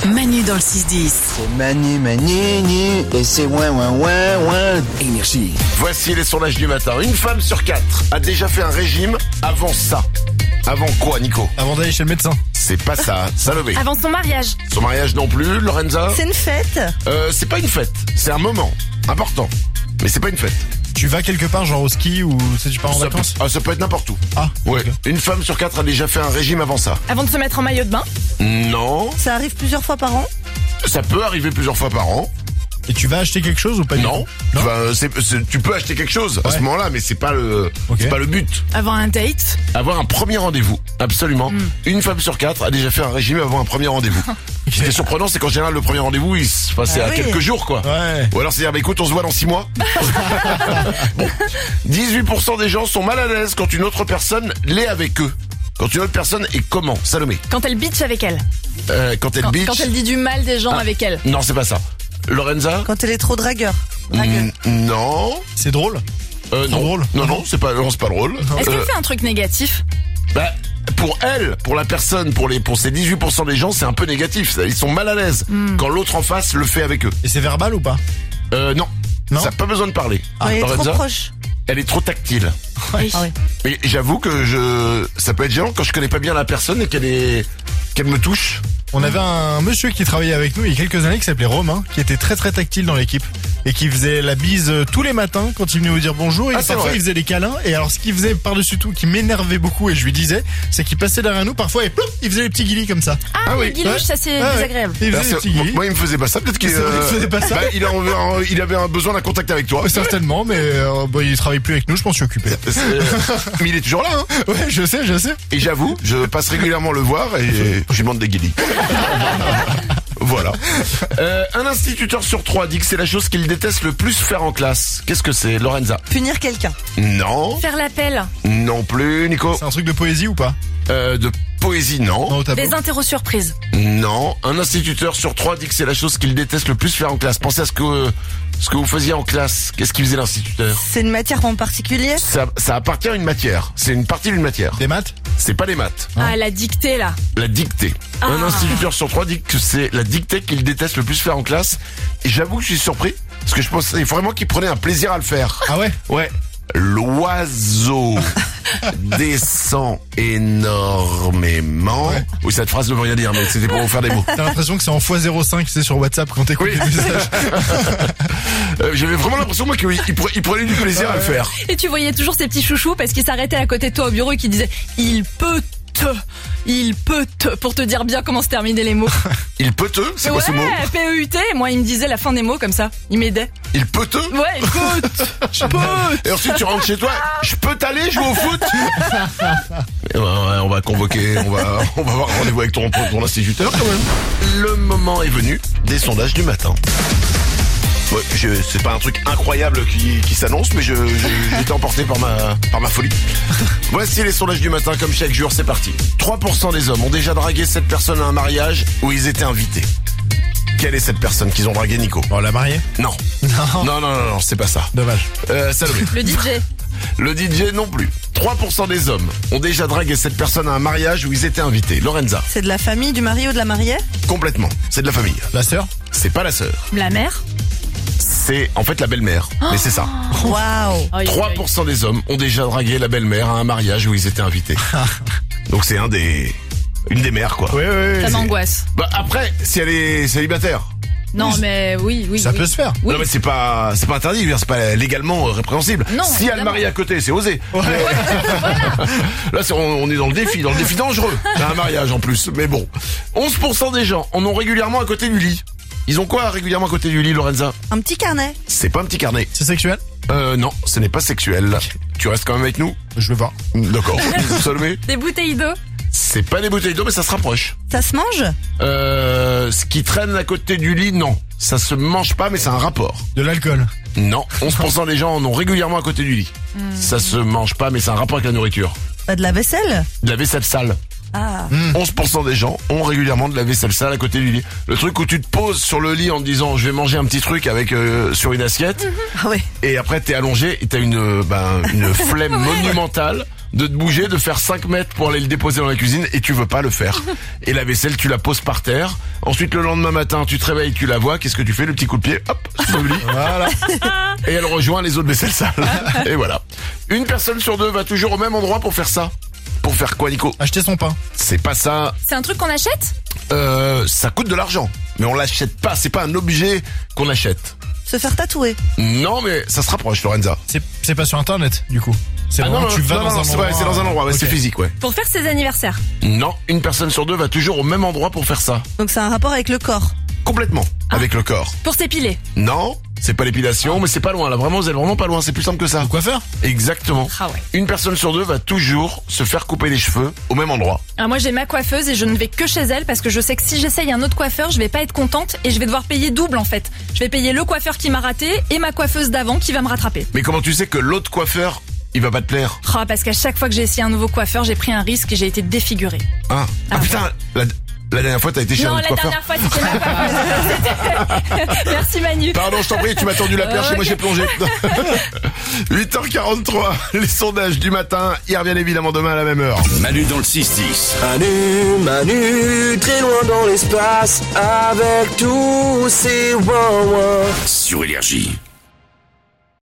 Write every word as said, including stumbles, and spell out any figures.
Manu dans le six dix. C'est Manu, Manu, nu, et c'est ouin, ouin, ouin, ouin. Énergie. Voici les sondages du matin. Une femme sur quatre a déjà fait un régime avant ça. Avant quoi, Nico? Avant d'aller chez le médecin. C'est pas ça. Salomé. Avant son mariage. Son mariage non plus, Lorenza? C'est une fête. Euh, c'est pas une fête. C'est un moment important. Mais c'est pas une fête. Tu vas quelque part, genre au ski ou tu sais, tu pars en Ça vacances peut, ah, ça peut être n'importe où. Ah, Ouais. ok. Une femme sur quatre a déjà fait un régime avant ça. Avant de se mettre en maillot de bain. Non. Ça arrive plusieurs fois par an. Ça peut arriver plusieurs fois par an. Et tu vas acheter quelque chose ou pas du Non. tout Non. Enfin, c'est- c'est- tu peux acheter quelque chose à Ouais. ce moment-là, mais c'est pas le, Ok. c'est pas le but. Avant un date. Avoir un premier rendez-vous, absolument. Une femme sur quatre a déjà fait un régime avant un premier rendez-vous. Ce qui est surprenant, c'est qu'en général, le premier rendez-vous, il se passait Ah à oui. quelques jours, quoi. Ouais. Ou alors c'est dire, bah écoute, on se voit dans six mois. Bon. dix-huit pour cent des gens sont mal à l'aise quand une autre personne l'est avec eux. Quand une autre personne est comment? Salomé. Quand elle bitch avec elle. Euh, quand elle Quand, bitch. quand elle dit du mal des gens Ah. avec elle. Non, c'est pas ça. Lorenza? Quand elle est trop dragueur. Dragueur. N- Non. C'est drôle. Euh, non. drôle. Non, non, c'est pas, non, c'est pas drôle. Est-ce Euh, qu'elle fait un truc négatif? Bah, pour elle, pour la personne, pour les, pour ces dix-huit pour cent des gens, c'est un peu négatif. Ils sont mal à l'aise quand l'autre en face le fait avec eux. Et c'est verbal ou pas? Euh, non. Non. Ça n'a pas besoin de parler. Quand elle est trop Lorenza, proche. elle est trop tactile. Oui. Ah oui. Mais j'avoue que je, ça peut être gênant quand je connais pas bien la personne et qu'elle est, qu'elle me touche. On avait un monsieur qui travaillait avec nous il y a quelques années qui s'appelait Romain, qui était très très tactile dans l'équipe et qui faisait la bise euh, tous les matins quand il venait nous dire bonjour et Ah, c'est parfois vrai. il faisait des câlins. Et alors ce qu'il faisait par-dessus tout, qui m'énervait beaucoup et je lui disais, c'est qu'il passait derrière nous parfois et ploup, il faisait les petits guilis comme ça. Ah, Ah oui. les guilouches, Ouais. ça c'est Ouais, ouais. désagréable. Il Là, faisait les c'est- petits guilis. moi, il me faisait pas ça. Peut-être qu'il, C'est vrai qu'il faisait pas ça. bah, il, a envie- un- il avait un besoin d'un contact avec toi. Certainement, mais euh, bon, il travaille plus avec nous, je pense, je suis occupé. C'est- Mais il est toujours là, hein. Ouais, je sais, je sais. Et j'avoue, je passe régulièrement le voir et je lui demande des guilis. Voilà. Euh, un instituteur sur trois dit que c'est la chose qu'il déteste le plus faire en classe. Qu'est-ce que c'est, Lorenza? Punir quelqu'un. Non. Faire l'appel. Non plus, Nico. C'est un truc de poésie ou pas? Euh, de poésie, non. Non, au tableau. Des interros surprises. Non. Un instituteur sur trois dit que c'est la chose qu'il déteste le plus faire en classe. Pensez à ce que, ce que vous faisiez en classe. Qu'est-ce qu'il faisait l'instituteur? C'est une matière en particulier. Ça, ça appartient à une matière. C'est une partie d'une matière. Des maths? C'est pas les maths. Ah, la dictée là. La dictée. Ah. Un instituteur sur trois dit que c'est la dictée qu'il déteste le plus faire en classe. Et j'avoue que je suis surpris. Parce que je pensais vraiment qu'il prenait un plaisir à le faire. Ah ouais? Ouais. L'oiseau descend énormément. Ouais. Oui, cette phrase ne veut rien dire, mais c'était pour vous faire des mots. T'as l'impression que c'est en fois zéro virgule cinq, tu sais, sur WhatsApp quand t'écoutes Oui. les messages. Euh, J'avais vraiment l'impression, moi, qu'il il prenait, il prenait du plaisir à le faire. Et tu voyais toujours ces petits chouchous parce qu'ils s'arrêtaient à côté de toi au bureau et qui disaient il peut te, il peut te, pour te dire bien comment se terminer les mots. Il peut te, c'est quoi Ouais, ce mot? P E U T, moi il me disait la fin des mots comme ça, il m'aidait. Il peut te? Ouais, il peut te, je peux. Et ensuite tu rentres chez toi, je peux t'aller jouer au foot? Et ouais, ouais, on va convoquer, on va, on va avoir rendez-vous avec ton, ton instituteur quand même. Le moment est venu des sondages du matin. Ouais, je, c'est pas un truc incroyable qui, qui s'annonce, mais je, je- j'étais emporté par ma, par ma folie. Voici les sondages du matin, comme chaque jour, c'est parti. trois pour cent des hommes ont déjà dragué cette personne à un mariage où ils étaient invités. Quelle est cette personne qu'ils ont dragué, Nico? On l'a marié? Non. Non. Non, non, non, non, c'est pas ça. Dommage. Euh, Salomé. Le D J. Le D J non plus. trois pour cent des hommes ont déjà dragué cette personne à un mariage où ils étaient invités. Lorenza. C'est de la famille du mari ou de la mariée. Complètement. C'est de la famille. La sœur? C'est pas la sœur. La mère. C'est en fait la belle-mère. Mais c'est ça. Waouh. trois pour cent des hommes ont déjà dragué la belle-mère à un mariage où ils étaient invités. Donc c'est un des... Une des mères, quoi. Oui, oui, oui. Ça m'angoisse. Bah après, si elle est célibataire. Non mais oui, oui. Ça oui. peut se faire. Oui. Non mais c'est pas c'est pas interdit, je veux dire, c'est pas légalement euh, répréhensible. Non, si elle évidemment. marie à côté, c'est osé. Là, c'est- on, on est dans le défi, dans le défi dangereux. C'est un mariage en plus, mais bon. onze pour cent des gens en ont régulièrement à côté du lit. Ils ont quoi régulièrement à côté du lit, Lorenza? Un petit carnet. C'est pas un petit carnet. C'est sexuel? Euh non, ce n'est pas sexuel. Tu restes quand même avec nous? Je vais voir. D'accord. Salomé? Des bouteilles d'eau. C'est pas des bouteilles d'eau, mais ça se rapproche. Ça se mange. Euh, ce qui traîne à côté du lit, non. Ça se mange pas, mais c'est un rapport. De l'alcool. Non, onze pour cent des gens en ont régulièrement à côté du lit. Ça se mange pas, mais c'est un rapport avec la nourriture. Pas de la vaisselle. De la vaisselle sale. Ah. onze pour cent des gens ont régulièrement de la vaisselle sale à côté du lit. Le truc où tu te poses sur le lit en te disant je vais manger un petit truc avec euh, sur une assiette Ah ouais. et après t'es allongé et t'as une euh, ben, une flemme monumentale de te bouger, de faire cinq mètres pour aller le déposer dans la cuisine et tu veux pas le faire. Et la vaisselle, tu la poses par terre. Ensuite, le lendemain matin, tu te réveilles, tu la vois. Qu'est-ce que tu fais? Le petit coup de pied, hop, sous le lit. Voilà. Et elle rejoint les autres vaisselles sales. Et voilà. Une personne sur deux va toujours au même endroit pour faire ça. Pour faire quoi, Nico? Acheter son pain. C'est pas ça. C'est un truc qu'on achète? Euh, ça coûte de l'argent. Mais on l'achète pas. C'est pas un objet qu'on achète. Se faire tatouer. Non, mais ça se rapproche, Lorenza. C'est, c'est pas sur internet, du coup. C'est Ah vraiment, non, non, tu vas non, dans non, un c'est endroit. ouais, c'est dans un endroit, ouais, Ok. c'est physique, ouais. Pour faire ses anniversaires. Non, une personne sur deux va toujours au même endroit pour faire ça. Donc c'est un rapport avec le corps. Complètement. Avec le corps. Pour s'épiler. Non, c'est pas l'épilation, mais c'est pas loin. Là, vraiment, vous êtes vraiment pas loin. C'est plus simple que ça. Le coiffeur? Exactement. Ah ouais. Une personne sur deux va toujours se faire couper les cheveux au même endroit. Alors moi j'ai ma coiffeuse et je ne vais que chez elle parce que je sais que si j'essaye un autre coiffeur, je vais pas être contente et je vais devoir payer double en fait. Je vais payer le coiffeur qui m'a raté et ma coiffeuse d'avant qui va me rattraper. Mais comment tu sais que l'autre coiffeur, il va pas te plaire? Ah, parce qu'à chaque fois que j'ai essayé un nouveau coiffeur, j'ai pris un risque et j'ai été défigurée. Ah, ah, Ah, putain, la, la dernière fois, t'as été chez Non, un la autre coiffeur. dernière fois c'était ma coiffeuse. C'était- Merci Manu. Pardon, je t'en prie, tu m'as tendu la perche et moi Ok. j'ai plongé. huit heures quarante-trois, les sondages du matin, ils reviennent évidemment demain à la même heure. Manu dans le six dix. Manu, Manu, très loin dans l'espace, avec tous ces ouin-ouin. Sur Énergie.